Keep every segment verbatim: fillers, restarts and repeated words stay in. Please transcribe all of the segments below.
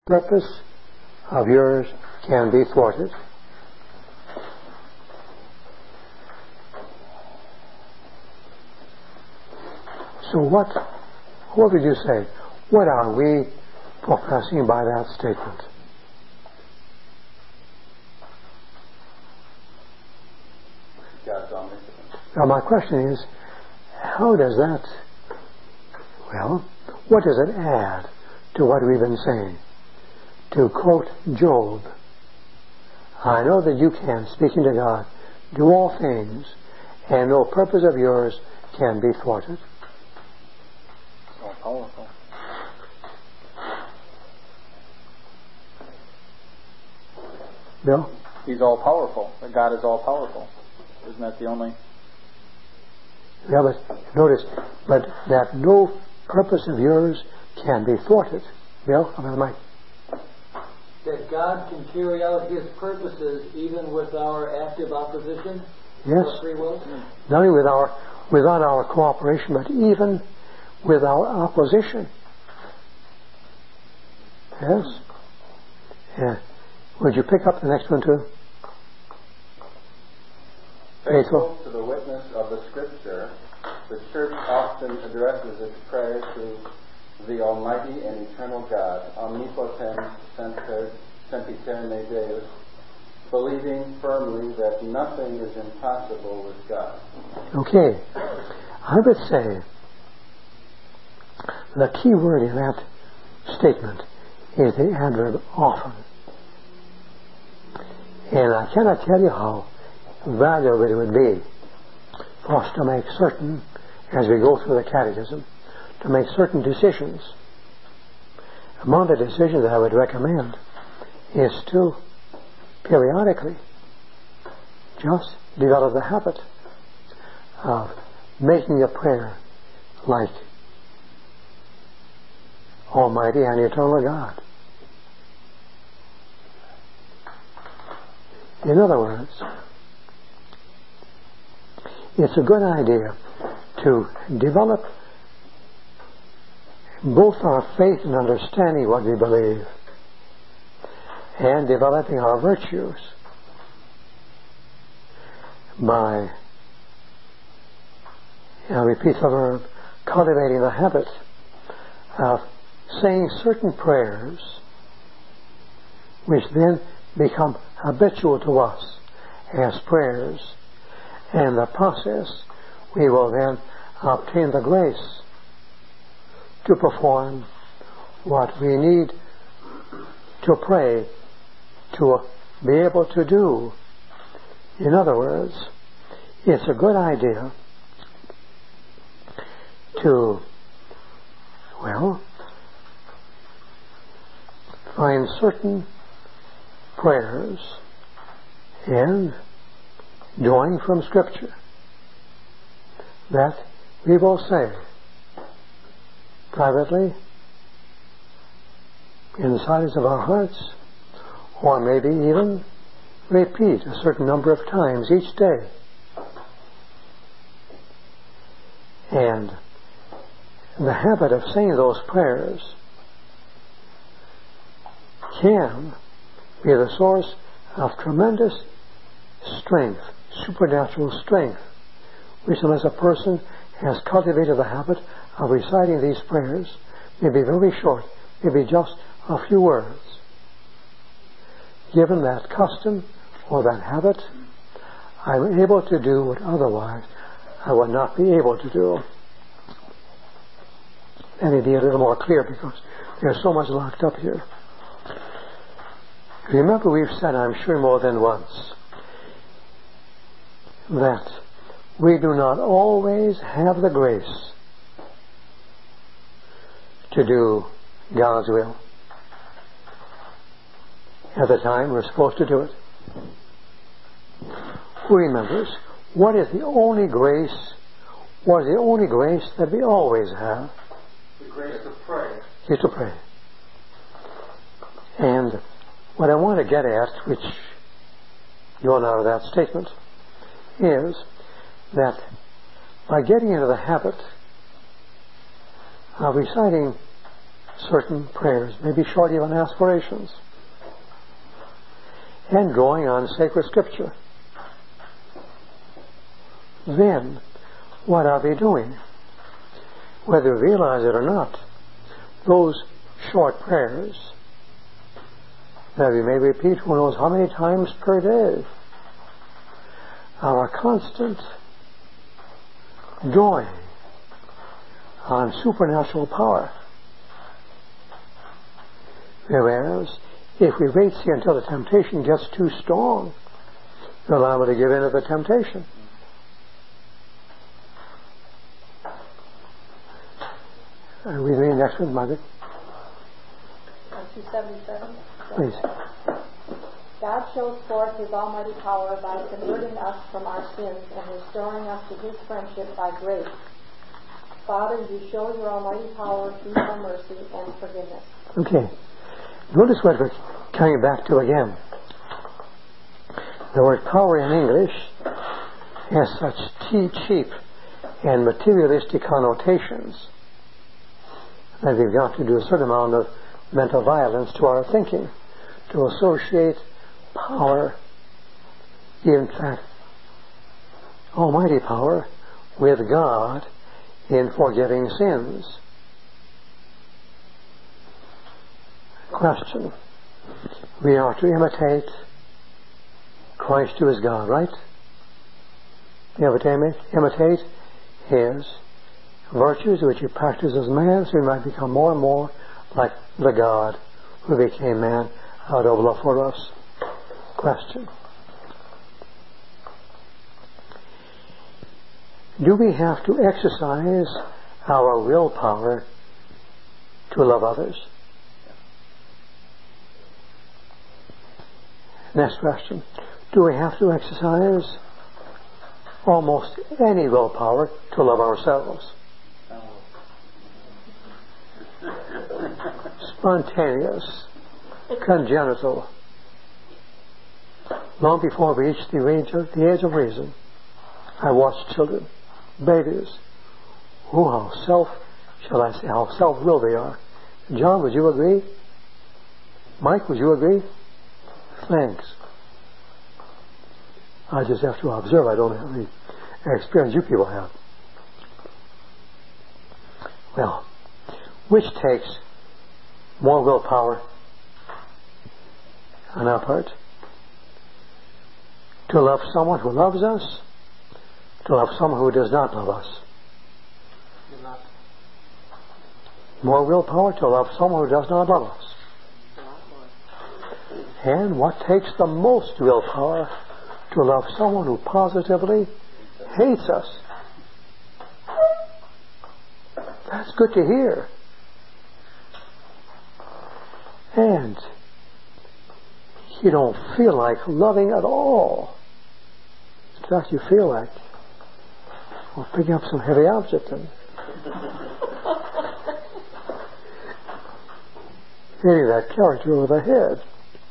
purpose of yours can be thwarted. So what, what would you say? What are we professing by that statement? God's omniscience. Now my question is, how does that, well, what does it add to what we've been saying? To quote Job, I know that you can, speaking to God, do all things, and no purpose of yours can be thwarted. All powerful. Bill? He's all powerful. That God is all powerful. Isn't that the only? Yeah, but notice, but that no purpose of yours can be thwarted. Bill, I'm on the mic. That God can carry out His purposes even with our active opposition? Yes. To free will? Not only with our, without our cooperation, but even with our opposition. Yes? Yeah. Would you pick up the next one too? Faithful to the witness of the Scripture, the Church often addresses its prayer to the Almighty and Eternal God, omnipotens semper sempiterne Deus, believing firmly that nothing is impossible with God. Okay. I would say the key word in that statement is the adverb often. And I cannot tell you how valuable it would be for us to make certain, as we go through the catechism, to make certain decisions. Among the decisions that I would recommend is to periodically just develop the habit of making a prayer like Almighty and Eternal God. In other words, it's a good idea to develop both our faith and understanding what we believe and developing our virtues by, I'll repeat the verb, cultivating the habit of saying certain prayers which then become habitual to us as prayers, and in the process we will then obtain the grace to perform what we need to pray to be able to do. In other words, it's a good idea to, well, find certain prayers and drawing from Scripture that we will say privately in the silence of our hearts, or maybe even repeat a certain number of times each day. And the habit of saying those prayers can be the source of tremendous strength, supernatural strength, which unless a person has cultivated the habit of reciting these prayers, may be very short, maybe just a few words. Given that custom or that habit, I'm able to do what otherwise I would not be able to do. Let me be a little more clear because there's so much locked up here. Remember, we've said, I'm sure more than once, that we do not always have the grace to do God's will at the time we're supposed to do it. Who remembers? What is the only grace, what is the only grace that we always have? The grace to pray. Is to pray. And what I want to get at, which you'll out of that statement, is that by getting into the habit of reciting certain prayers, maybe short even aspirations, and drawing on sacred scripture. Then, what are we doing? Whether we realize it or not, those short prayers that we may repeat who knows how many times per day are a constant drawing on supernatural power. Whereas, if we wait see until the temptation gets too strong, we're liable to give in to the temptation. Uh, we read next one, Margaret. two seventy-seven. Please. God shows forth His almighty power by converting us from our sins and restoring us to His friendship by grace. Father, you show your almighty power through your mercy and forgiveness. Okay. Notice what we're coming back to again. The word power in English has such cheap and materialistic connotations that we've got to do a certain amount of mental violence to our thinking to associate power, in fact, almighty power, with God in forgiving sins. Question. We are to imitate Christ who is God, right? Imitate, imitate His virtues which He practiced as man, so we might become more and more like the God who became man out of love for us. Question. Do we have to exercise our willpower to love others? Next question. Do we have to exercise almost any willpower to love ourselves? Spontaneous, congenital. Long before we reach the age of, the age of reason, I watched children, babies, who how self, shall I say, how self-willed they are. John, would you agree? Mike, would you agree? Thanks. I just have to observe. I don't have the experience you people have. Well, which takes more willpower on our part? To love someone who loves us, to love someone who does not love us. More willpower to love someone who does not love us. And what takes the most willpower? To love someone who positively hates us. That's good to hear. And you don't feel like loving at all. In fact, you feel like, well, picking up some heavy object and hitting that character over the head.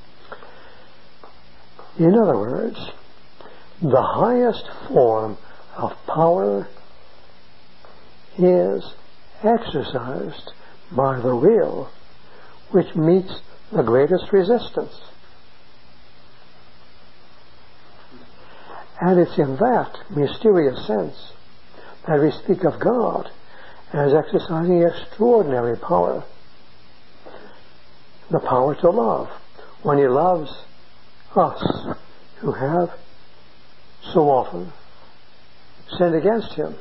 In other words, the highest form of power is exercised by the will, which meets the greatest resistance. And it's in that mysterious sense that we speak of God as exercising extraordinary power. The power to love. When He loves us who have so often sinned against Him.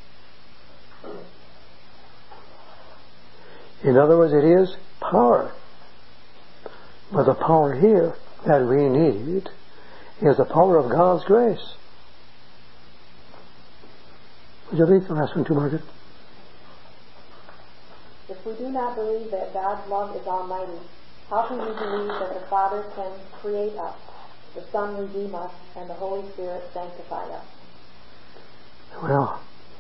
In other words, it is power. But the power here that we need is the power of God's grace. Would you read the last one too, Margaret? If we do not believe that God's love is almighty, how can we believe that the Father can create us, the Son redeem us, and the Holy Spirit sanctify us? Well,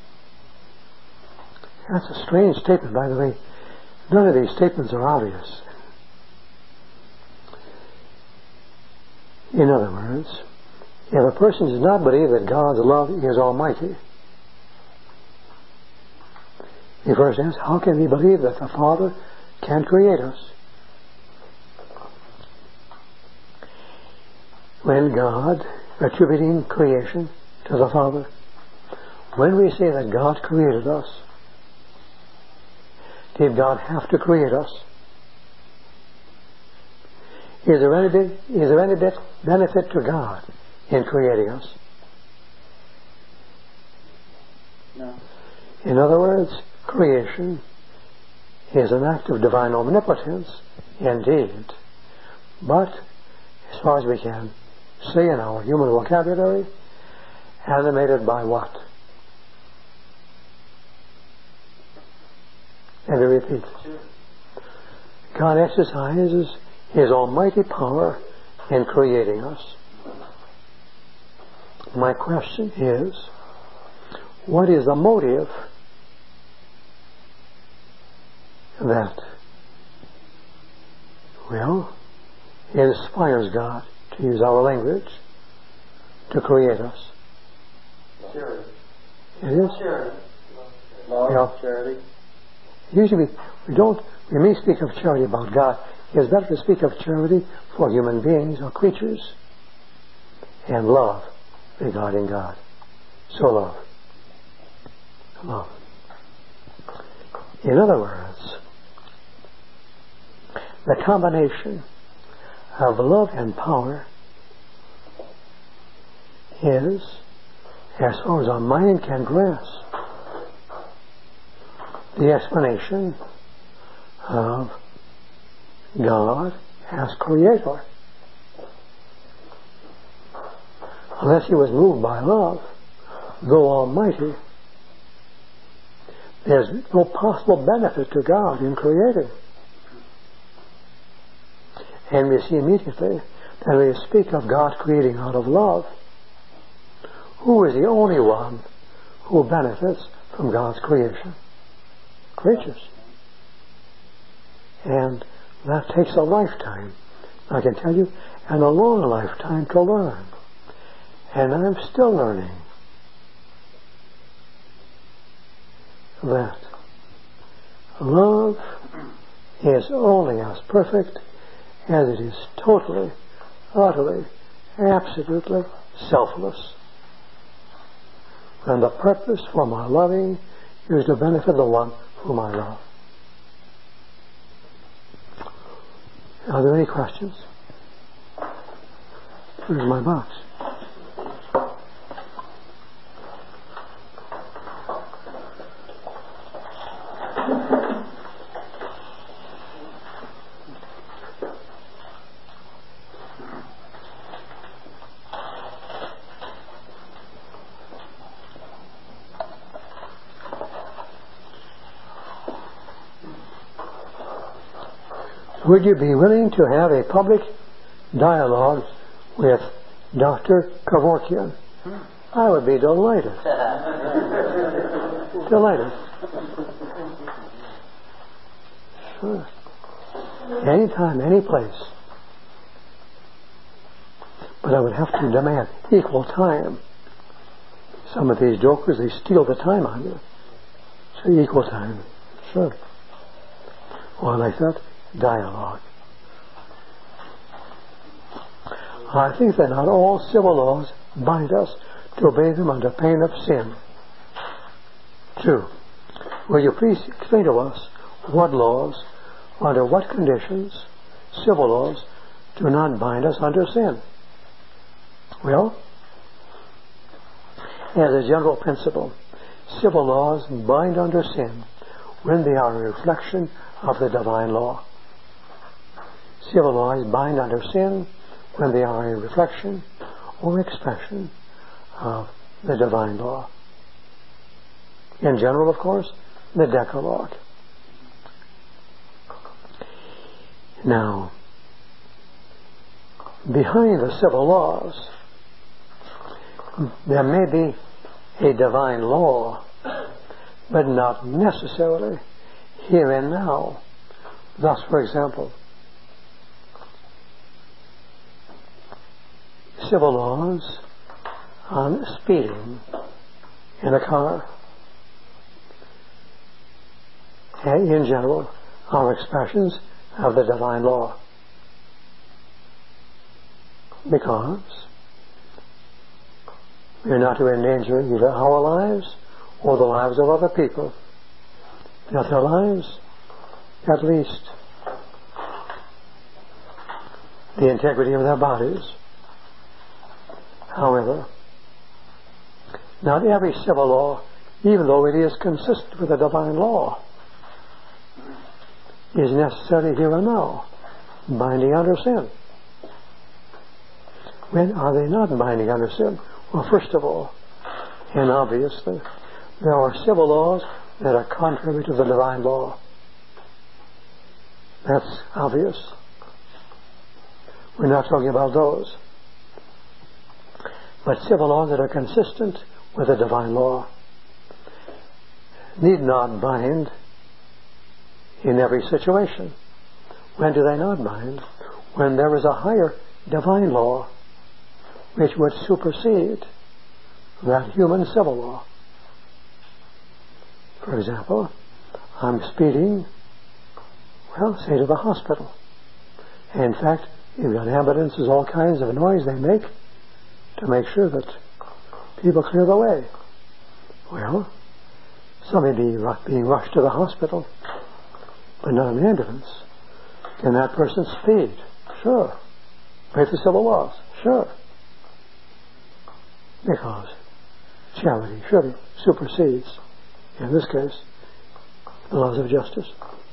that's a strange statement, by the way. None of these statements are obvious. In other words, if a person does not believe that God's love is almighty, he first asks, how can he believe that the Father can create us. When God, attributing creation to the Father, when we say that God created us, did God have to create us? Is there any bit, is there any bit benefit to God in creating us? No. In other words, creation is an act of divine omnipotence, indeed. But, as far as we can say in our human vocabulary, animated by what? Let me repeat. God exercises His almighty power in creating us. My question is, what is the motive that, well, inspires God, to use our language, to create us? Charity. It is? Charity. Love, Yeah. charity. Usually we don't, we may speak of charity about God. It is better to speak of charity for human beings or creatures, and love regarding God. So love. Love. In other words, the combination of love and power is, as far as our mind can grasp, the explanation of God as creator. Unless He was moved by love, though almighty, there's no possible benefit to God in creating. And we see immediately that we speak of God creating out of love. Who is the only one who benefits from God's creation? Creatures. And that takes a lifetime, I can tell you, and a long lifetime to learn. And I'm still learning that love is only as perfect as it is totally, utterly, absolutely selfless. And the purpose for my loving is to benefit the one whom I love. Are there any questions? Where's my box? Would you be willing to have a public dialogue with Doctor Kevorkian? I would be delighted. Delighted. Sure. Anytime, any place. But I would have to demand equal time. Some of these jokers, they steal the time on you. So equal time. Sure. Well, like that. Dialogue. I think that not all civil laws bind us to obey them under pain of sin. True. Will you please explain to us what laws, under what conditions, civil laws, do not bind us under sin? Well, as a general principle, civil laws bind under sin when they are a reflection of the divine law. Civil laws bind under sin when they are a reflection or expression of the divine law. In general, of course, the Decalogue. Now, behind the civil laws, there may be a divine law, but not necessarily here and now. Thus, for example, civil laws on speeding in a car. And in general, are expressions of the divine law. Because we are not to endanger either our lives or the lives of other people, not their lives, at least the integrity of their bodies. However, not every civil law, even though it is consistent with the divine law, is necessarily here and now binding under sin. When are they not binding under sin? Well, first of all, and obviously, there are civil laws that are contrary to the divine law. That's obvious. We're not talking about those. But civil laws that are consistent with the divine law need not bind in every situation. When do they not bind? When there is a higher divine law which would supersede that human civil law. For example, I'm speeding, well, say to the hospital. In fact, you've got ambulances, all kinds of noise they make to make sure that people clear the way. Well, somebody be ru- being rushed to the hospital, but not an ambulance. Can that person speed? Sure. Break the civil laws? Sure. Because charity surely supersedes, in this case, the laws of justice.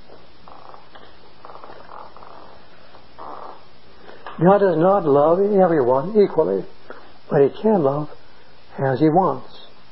God does not love everyone equally, but He can love as He wants.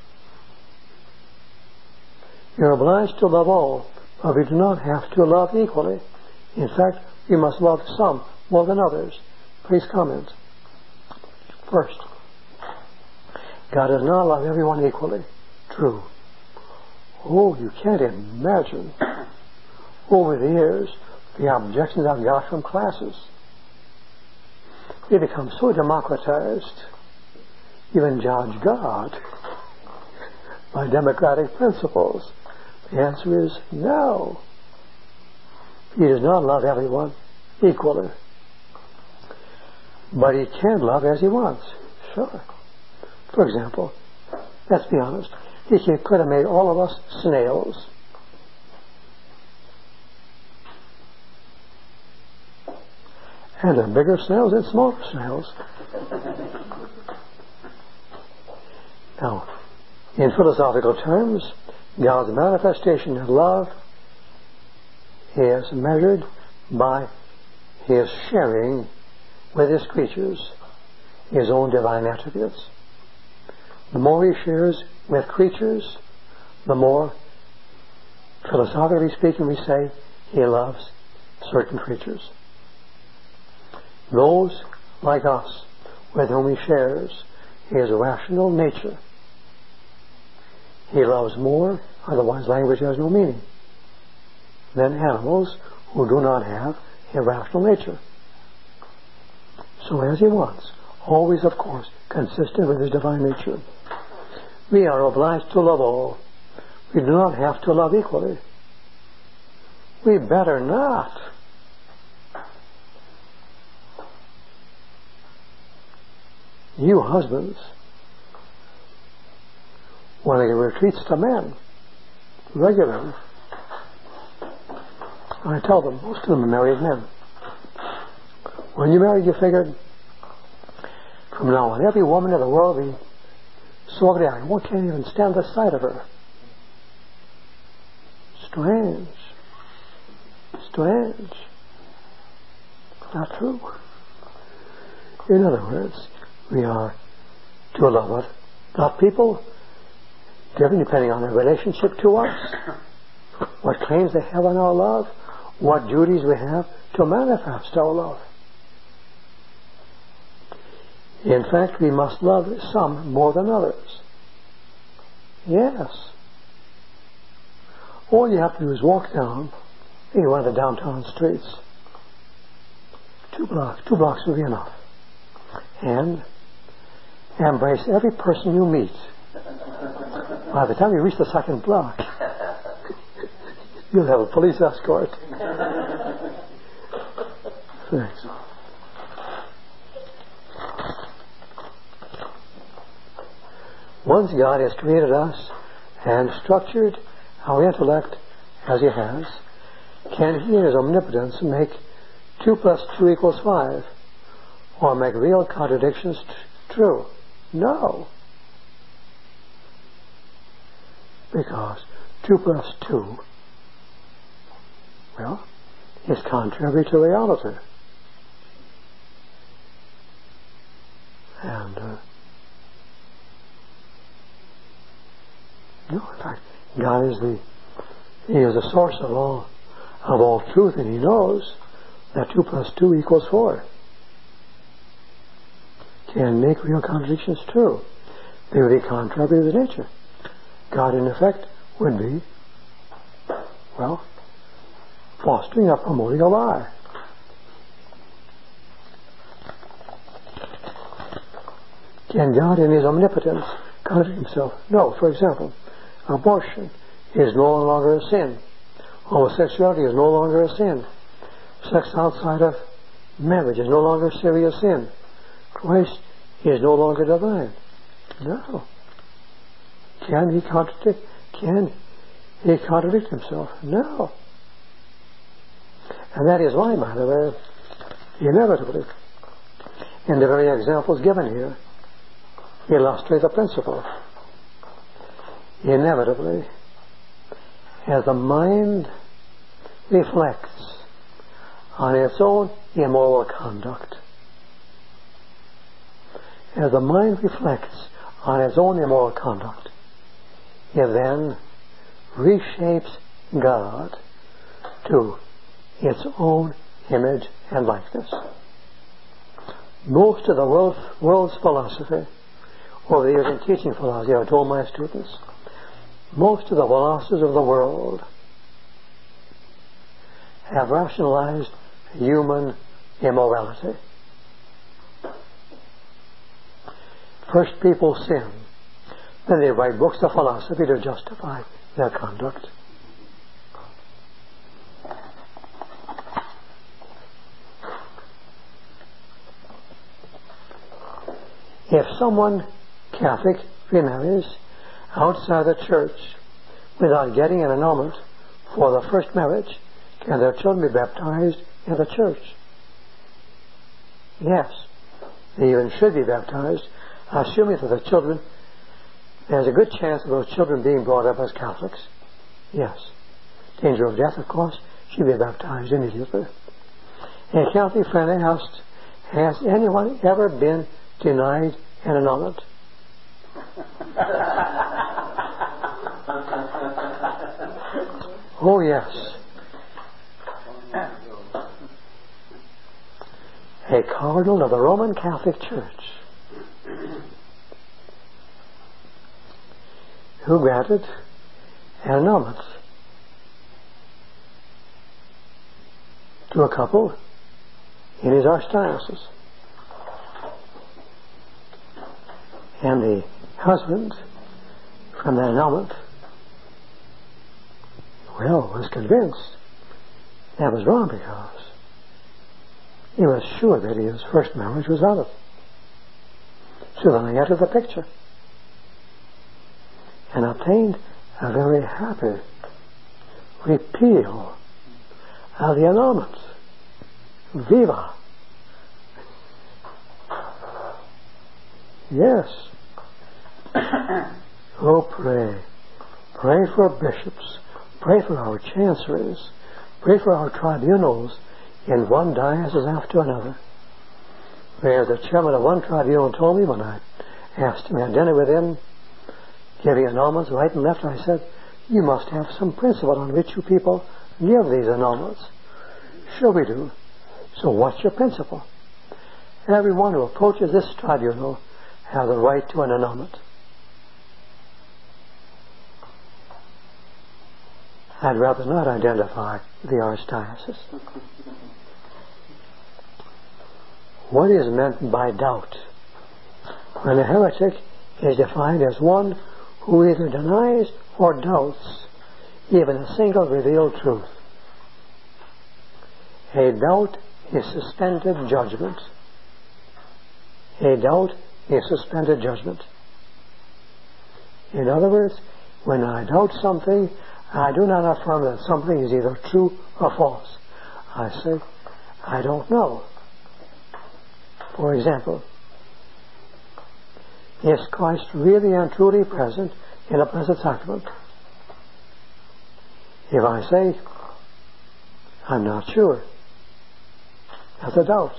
You're obliged to love all, but we do not have to love equally. In fact, we must love some more than others. Please comment. First, God does not love everyone equally. True. Oh, you can't imagine over the years the objections I've got from classes. They become so democratized, even judge God by democratic principles. The answer is no. He does not love everyone equally. But He can love as He wants. Sure. For example, let's be honest, He could have made all of us snails. And there are bigger snails and smaller snails. Now, in philosophical terms, God's manifestation of love is measured by His sharing with His creatures His own divine attributes. The more He shares with creatures, the more, philosophically speaking, we say He loves certain creatures. Those, like us, with whom He shares His rational nature, He loves more, otherwise language has no meaning, than animals who do not have a rational nature. So as He wants, always, of course, consistent with His divine nature. We are obliged to love all. We do not have to love equally. We better not. You husbands want to give retreats to men regularly. I tell them, most of them are married men. When you married, you figured, from now on, every woman in the world will be so ugly, I can't even stand the sight of her. Strange. Strange. Not true. In other words, we are to love it, love people, different depending on their relationship to us, what claims they have on our love, what duties we have to manifest our love. In fact, we must love some more than others. Yes. All you have to do is walk down, think of one of the downtown streets. Two blocks, two blocks will be enough. And embrace every person you meet. By the time you reach the second block, You'll have a police escort. Thanks. Once God has created us and structured our intellect as He has, can He in His omnipotence make two plus two equals five, or make real contradictions t- true? No. Because two plus two, well, is contrary to reality. And, uh, no, in fact, God is the, He is the source of all, of all truth, and He knows that two plus two equals four. Can make real contradictions true. They would be contrary to nature. God, in effect, would be, well, fostering or promoting a lie. Can God, in His omnipotence, contradict Himself? No. For example, abortion is no longer a sin. Homosexuality is no longer a sin. Sex outside of marriage is no longer a serious sin. Christ is no longer divine. No. Can He contradict? Can He contradict Himself? No. And that is why, by the way, inevitably, in the very examples given here, illustrate the principle. Inevitably, as the mind reflects on its own immoral conduct, as the mind reflects on its own immoral conduct, it then reshapes God to its own image and likeness. Most of the world, world's philosophy, over the years in teaching philosophy, I've told my students, most of the philosophers of the world have rationalized human immorality. First people sin, then they write books of philosophy to justify their conduct. If someone, Catholic, remarries outside the church without getting an annulment for the first marriage, can their children be baptized in the church? Yes. They even should be baptized, assuming that the children, there's a good chance of those children being brought up as Catholics. Yes. Danger of death, of course, should be baptized immediately. A Catholic friend asked, has anyone ever been denied an annulment? Oh, yes. A cardinal of the Roman Catholic Church who granted an annulment to a couple in his archdiocese. And the husband, from that annulment, well, was convinced that was wrong because he was sure that his first marriage was valid. So then he entered the picture and obtained a very happy repeal of the annulment. Viva! Yes. Oh, pray. Pray for bishops. Pray for our chanceries. Pray for our tribunals in one diocese after another. Where the chairman of one tribunal told me when I asked him, had dinner with him, giving annulments right and left, I said, you must have some principle on which you people give these annulments. Sure we do. So what's your principle? Everyone who approaches this tribunal has a right to an annulment. I'd rather not identify the archdiocese. What is meant by doubt? When a heretic is defined as one who either denies or doubts even a single revealed truth. A doubt is suspended judgment. A doubt is suspended judgment. In other words, when I doubt something, I do not affirm that something is either true or false. I say, I don't know. For example, is Christ really and truly present in a Blessed Sacrament? If I say, I'm not sure, that's a doubt.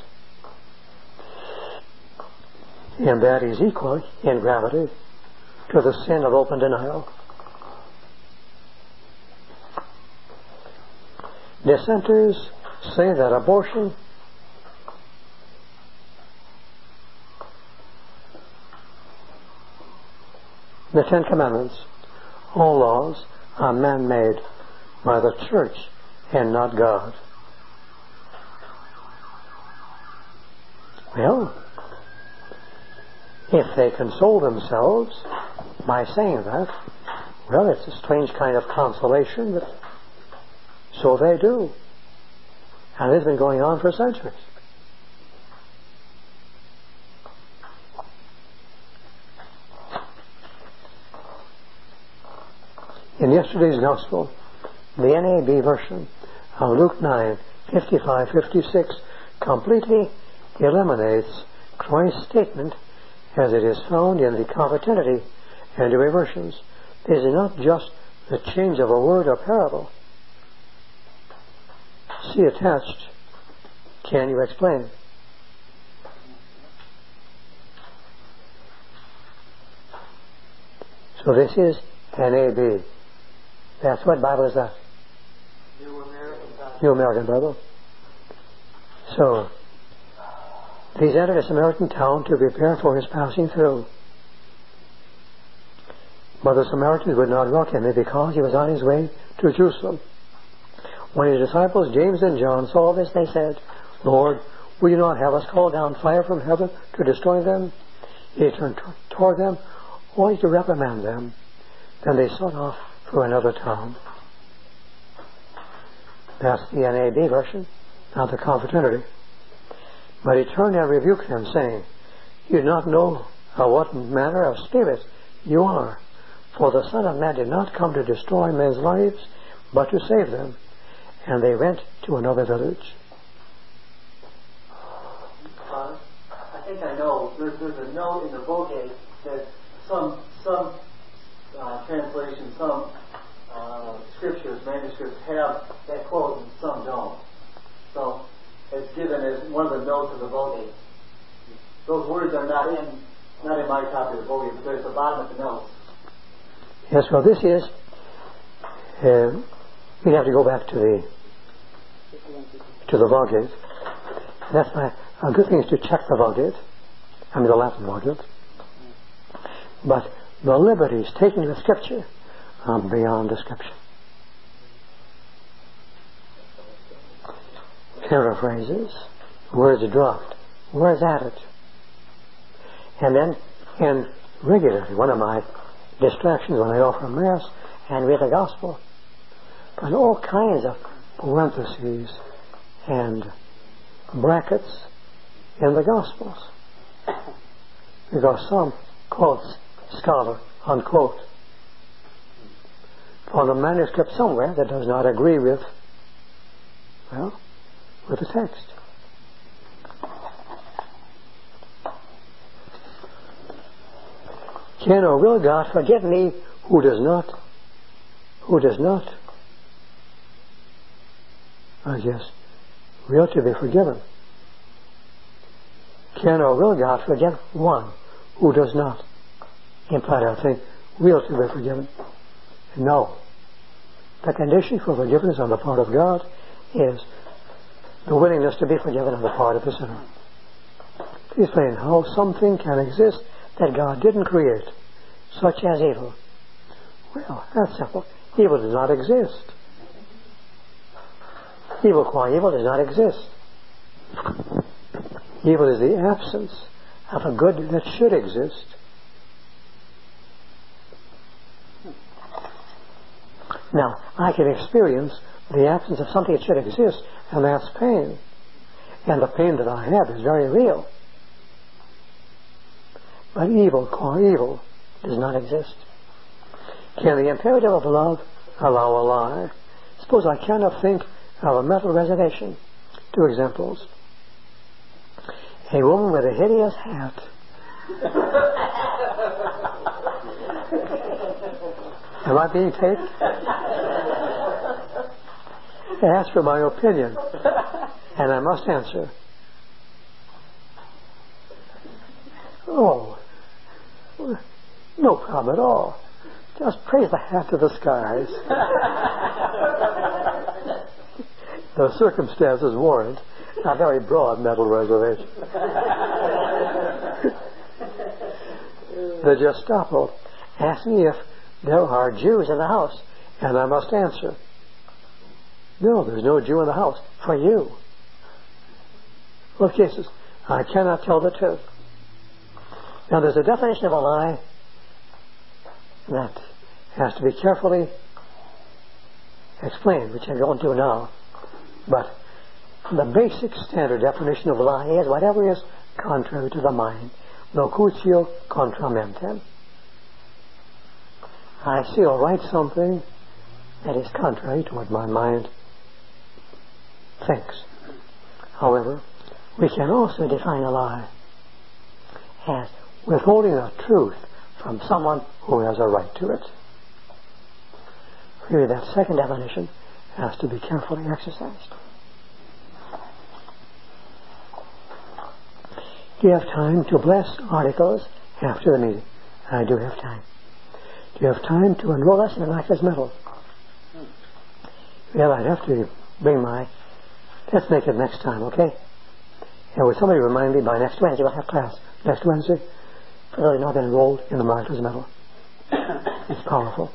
And that is equal in gravity to the sin of open denial. Dissenters say that abortion the Ten Commandments, all laws are man-made by the church and not God. Well, if they console themselves by saying that, well, it's a strange kind of consolation, but so they do. And it's been going on for centuries. In yesterday's Gospel, the N A B version of Luke nine, fifty-five, fifty-six completely eliminates Christ's statement as it is found in the Confraternity and the versions. This is not just the change of a word or parable. See attached. Can you explain? So this is N A B. That's what Bible is that? New American Bible. New American Bible. So, these entered a Samaritan town to prepare for his passing through. But the Samaritans would not welcome him because he was on his way to Jerusalem. When his disciples, James and John, saw this, they said, Lord, will you not have us call down fire from heaven to destroy them? He turned t- toward them, only to reprimand them. Then they sought off for another town. That's the N A B version, not the Confraternity. But he turned and rebuked them, saying, You do not know of what manner of spirit you are, for the Son of Man did not come to destroy men's lives, but to save them. And they went to another village. Uh, I think I know. There's, there's a note in the Vulgate that some some uh, translations, some uh, scriptures, manuscripts have that quote and some don't. So it's given as one of the notes of the Vulgate. Those words are not in not in my copy of the Vulgate, but they're at the bottom of the notes. Yes, well, this is. Uh, we'd have to go back to the to the Vulgate. That's my a good thing is to check the Vulgate. I mean the Latin Vulgate. But the liberties taken with Scripture are beyond description. Paraphrases, words dropped, words added. And then, and regularly, one of my distractions when I offer Mass and read the Gospel, and all kinds of parentheses and brackets in the Gospels. Because some quotes scholar, unquote, on a manuscript somewhere that does not agree with, well, with the text. Can or will God forgive me who does not, who does not, I guess, will to be forgiven? Can or will God forgive one who does not? Implied, I think, will to be forgiven. No. The condition for forgiveness on the part of God is the willingness to be forgiven on the part of the sinner. He's saying how something can exist that God didn't create, such as evil. Well, that's simple. Evil does not exist. Evil qua evil does not exist. Evil is the absence of a good that should exist. Now, I can experience the absence of something that should exist, and that's pain. And the pain that I have is very real. But evil, core evil, does not exist. Can the imperative of love allow a lie? Suppose I cannot think of a mental reservation. Two examples. A woman with a hideous hat. Am I being taped? Ask for my opinion, and I must answer. Oh, no problem at all. Just praise the hat to the skies. The circumstances warrant a very broad mental reservation. The Gestapo asked me if there are Jews in the house, and I must answer, no, there's no Jew in the house. For you. Both cases, I cannot tell the truth. Now, there's a definition of a lie that has to be carefully explained, which I won't do now. But the basic standard definition of a lie is whatever is contrary to the mind. Locutio contra mentem. I see or write something that is contrary to what my mind thinks. However, we can also define a lie as withholding a truth from someone who has a right to it. Really, that second definition has to be carefully exercised. Do you have time to bless articles after the meeting? I do have time. Do you have time to enroll us in an Access Medal? Well, I'd have to bring my... Let's make it next time, okay? And would somebody remind me by next Wednesday we'll have class. Next Wednesday, for those who have not been enrolled in the Martyr's Medal. It's powerful.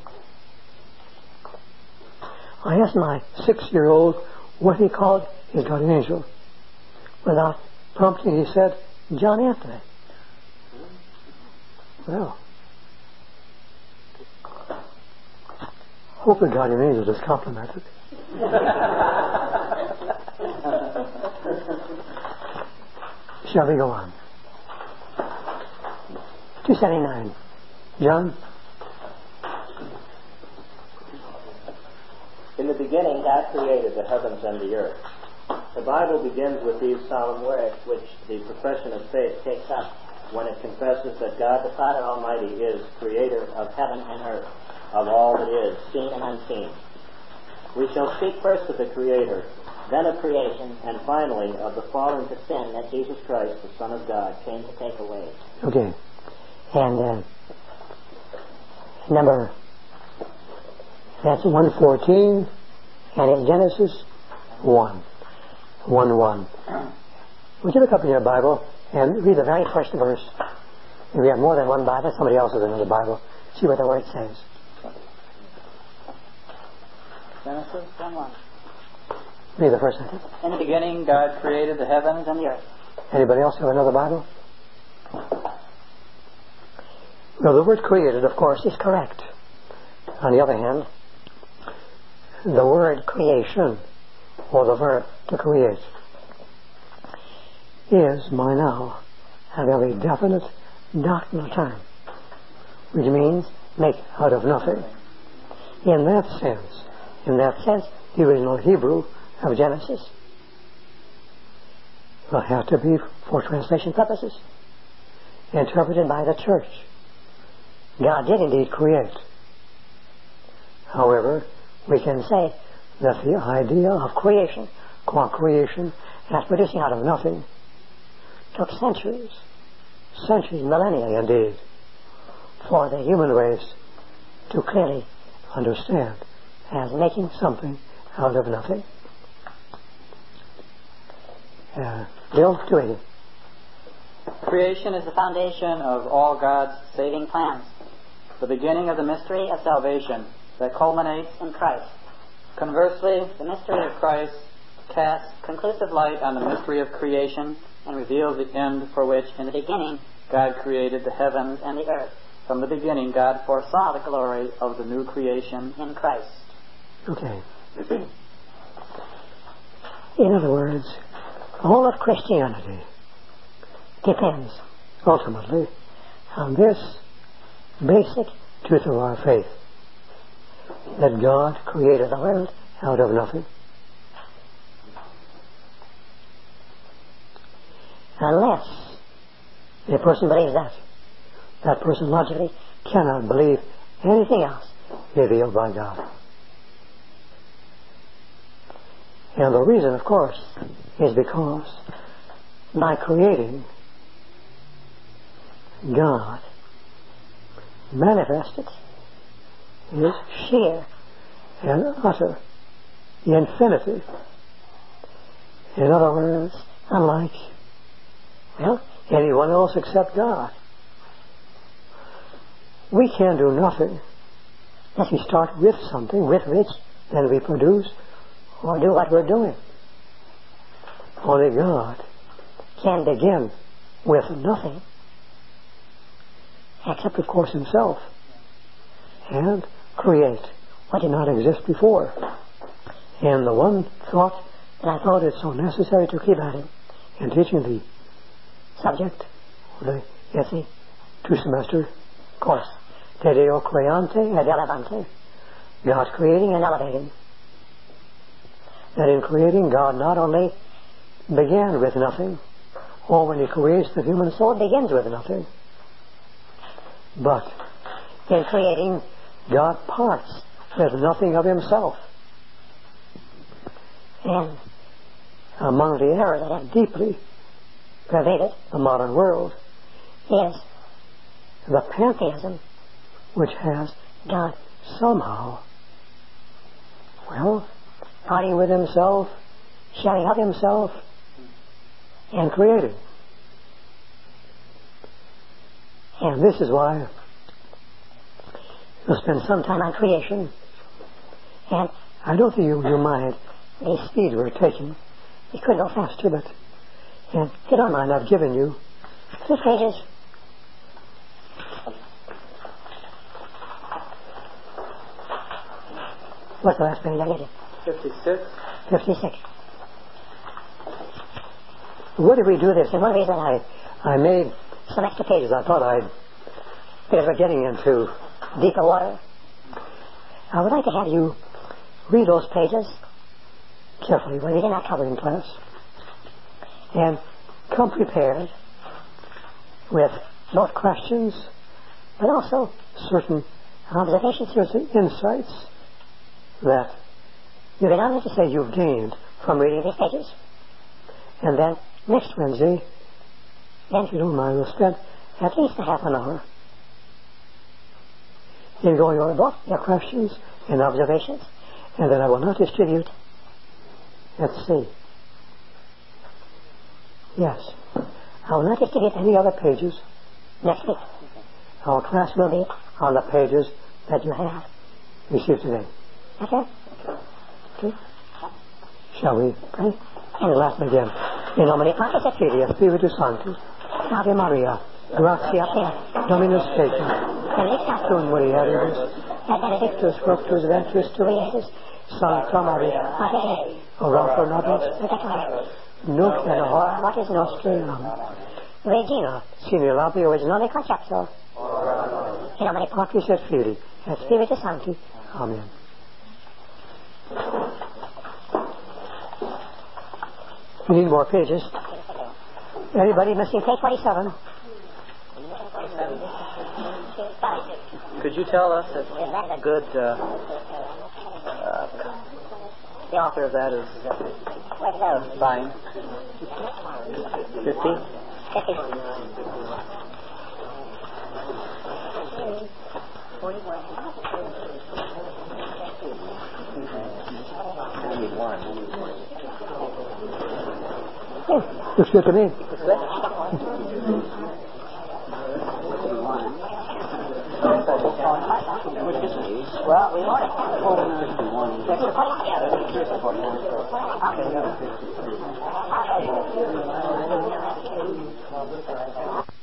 I asked my six-year-old what he called his guardian angel. Without prompting, he said, John Anthony. Well, hope the guardian angel is complimented. Shall we go on? two seventy-nine. John? In the beginning, God created the heavens and the earth. The Bible begins with these solemn words, which the profession of faith takes up when it confesses that God the Father Almighty is creator of heaven and earth, of all that is, seen and unseen. We shall speak first of the Creator, then of creation, and finally of the fall into sin that Jesus Christ, the Son of God, came to take away. Okay. And uh, number, that's one fourteen, and it's Genesis one. one one. Would you look up in your Bible and read the very first verse? If you have more than one Bible, somebody else has another Bible. See what the word says. Genesis one one. Read the first sentence. In the beginning, God created the heavens and the earth. Anybody else have another Bible? Well, the word created, of course, is correct. On the other hand, the word creation, or the verb to create, is by now a very definite doctrinal term, which means make out of nothing. In that sense, in that sense, the original Hebrew of Genesis will have to be, for translation purposes, interpreted by the church. God did indeed create. However, we can say that the idea of creation, co-creation, as producing out of nothing, took centuries, centuries, millennia indeed, for the human race to clearly understand as making something out of nothing. Uh, Bill, two eighty. Creation is the foundation of all God's saving plans, the beginning of the mystery of salvation that culminates in Christ. Conversely, the mystery of Christ casts conclusive light on the mystery of creation and reveals the end for which, in the beginning, God created the heavens and the earth. From the beginning, God foresaw the glory of the new creation in Christ. Okay. In other words, all of Christianity depends ultimately on this basic truth of our faith, that God created the world out of nothing. Unless a person believes that, that person logically cannot believe anything else revealed by God. And the reason, of course, is because by creating, God manifested His sheer and utter infinity. In other words, unlike, well, anyone else except God. We can do nothing unless we start with something with which then we produce or do what we're doing. Only God can begin with nothing, except of course Himself, and create what did not exist before. And the one thought that I thought it's so necessary to keep at it in teaching the subject of the S E two-semester course, De Deo Creante et Elevante, God creating and elevating. That in creating, God not only began with nothing, or when He creates the human soul, it begins with nothing, but in creating, God parts with nothing of Himself. And among the errors that have deeply pervaded the modern world is the pantheism which has God somehow, well, parting with Himself, sharing of Himself, and creating. And this is why we'll spend some time on creation. And I don't think you, you mind the speed we're taking. We could go faster, but and if you don't mind, I've given you two pages. What's the last page I gave you? fifty-six. fifty-six. What did we do this? And one reason I, I made some extra pages, I thought I'd, because we're getting into deeper water, I would like to have you read those pages carefully when we did not cover in class, and come prepared with both questions but also certain observations, certain insights that you can honestly say you've gained from reading these pages. And then next Wednesday, then if you don't mind, we'll spend at least a half an hour in going over both your questions and observations, and then I will not distribute. Let's see. Yes. I will not distribute any other pages next week. Our class will be on the pages that you have received today. Okay? Okay. Shall we pray? And lastly again. In nomine Patris et Filii et Spiritus Sancti. Ave Maria. Gratia plena. Dominus tecum. Benedictum mulieribus. Et benedictus fructus ventris tui, Iesus. Sancta Maria. Mater Dei. Ora pro nobis peccatoribus. Nunc et in hora mortis nostrae. Amen. Regina, sine labio ex nome conceptor. In nomine Patris et Filii et Spiritus Sancti. Amen. We need more pages. Anybody missing page twenty-seven? Could you tell us if a good uh, uh, the author of that is uh, fine? Fifty? Oh, looks good to me. Well, we want it.